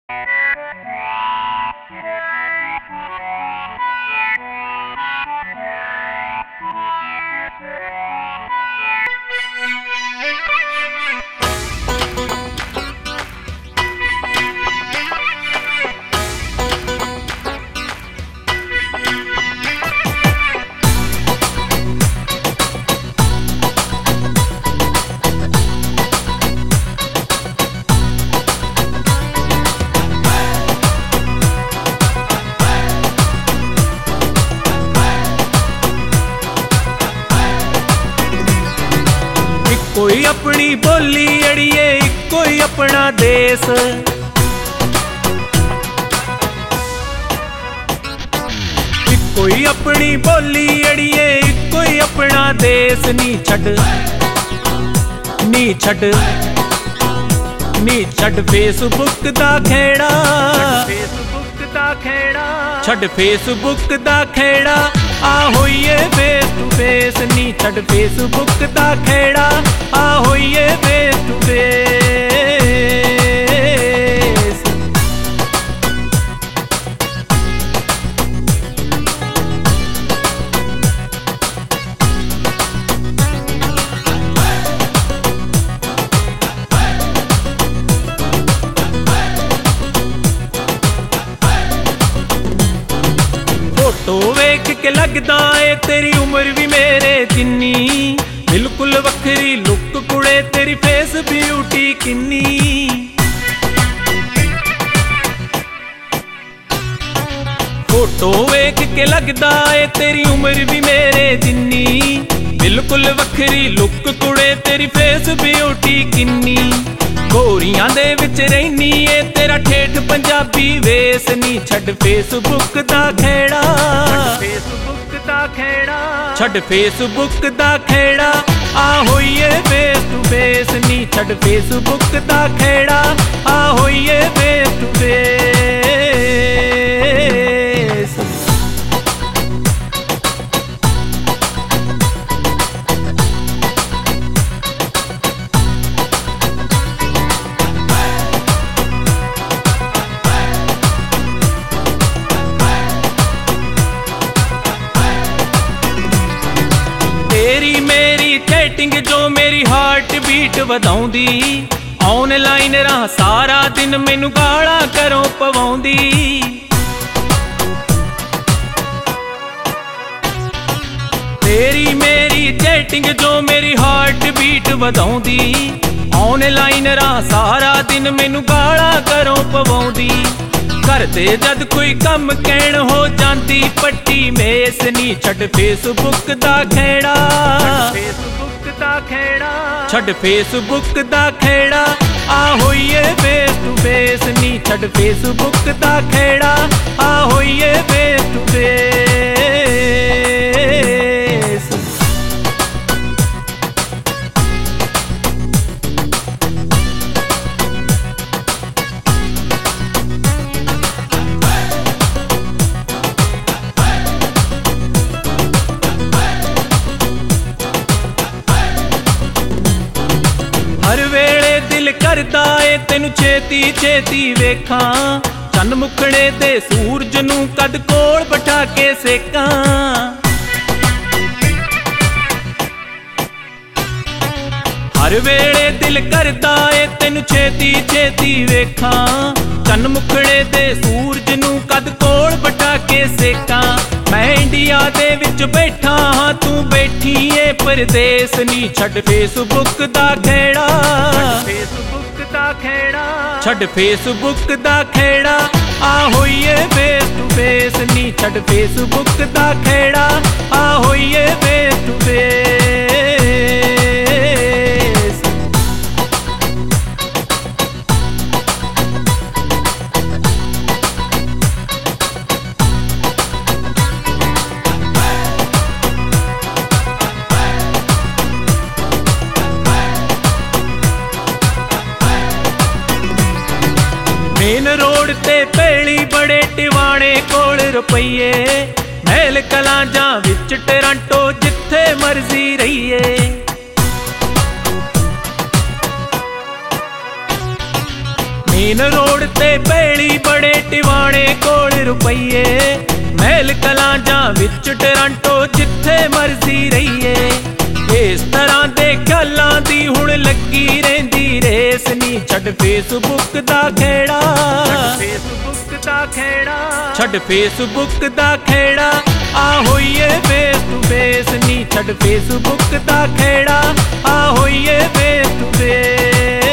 कोई अपनी बोली अड़िए कोई अपना देश, कोई अपनी बोली अड़िए कोई अपना देश। नी छड़ फेसबुक दा खेड़ा, छड़ फेसबुक दा खेड़ा आ होइए फेस टू फेस। नी छड़ फेसबुक दा खेड़ा आ होइए फेस टू फेस। फोटो वेख के लगदा है तेरी उम्र भी मेरे जिन्नी, बिल्कुल वखरी लुक कुड़े तेरी फेस ब्यूटी किन्नी। फोटो वेख के लगदा है तेरी उम्र भी मेरे जिन्नी, बिल्कुल वखरी लुक कुड़े तेरी फेस ब्यूटी किन्नी। गोरियां दे विच रैनी ए तेरा ठेठ पंजाबी वेस। नी छड़ फेसबुक दा खेड़ा, छड़ फेसबुक दा खेड़ा आ होइए फेस टू फेस। नी छड़ फेसबुक दा खेड़ा आ होइए फेस टू फेस। तेरी मेरी चैटिंग जो मेरी हार्ट बीट वधाउंदी, ऑनलाइन रहा सारा दिन मैनू गाला करों पवाउंदी। तेरी मेरी चैटिंग जो मेरी हार्ट बीट वधाउंदी, ऑनलाइन रहा सारा दिन मैनू गाला करों पवाउंदी। करते जद कोई कम कहण हो जाती पट्टी मेस। नी छड़ फेसबुक दा खेड़ा, छड़ फेसबुक दा खेड़ा आ होइए फेस टू फेस। नी छड़ फेसबुक दा खेड़ा आ होइए फेस टू फेस। हर वेले दिल करदा ए तेनू छेती छेती वेखां, चंद मुखड़े ते सूरज नू कद कोल बिठा के सेकां। हर वेले दिल करदा ए तेनू छेती छेती वेखां, चंद मुखड़े ते सूरज नू कद कोल बिठा के सेकां। मैं इंडिया दे विच बैठा हाँ तू बैठी ए परदेस। नी छड़ फेसबुक दा खेड़ा, छड़ फेसबुक दा खेड़ा आ होइए फेस टू फेस। नी छड़ फेसबुक दा खेड़ा आ होइए face to face. Main road ते पेली बड़े टिवाणे कोल रुपईए, महल कलां जां विच टोरंटो जिथे मर्जी रहीए। मेन रोड ते भैली बड़े टिवाणे कोल रुपईए महल कलां जां विच टोरंटो जिथे मर्जी रहीए इस तरह दे ख्यालां दी हुण लगी रहिंदी रेस नी छड्ड फेसबुक दा खेड़ा छड्ड फेसबुक दा खेड़ा आ होइए फेस टू फेस नी छड्ड फेसबुक दा खेड़ा आ होइए फेस टू फेस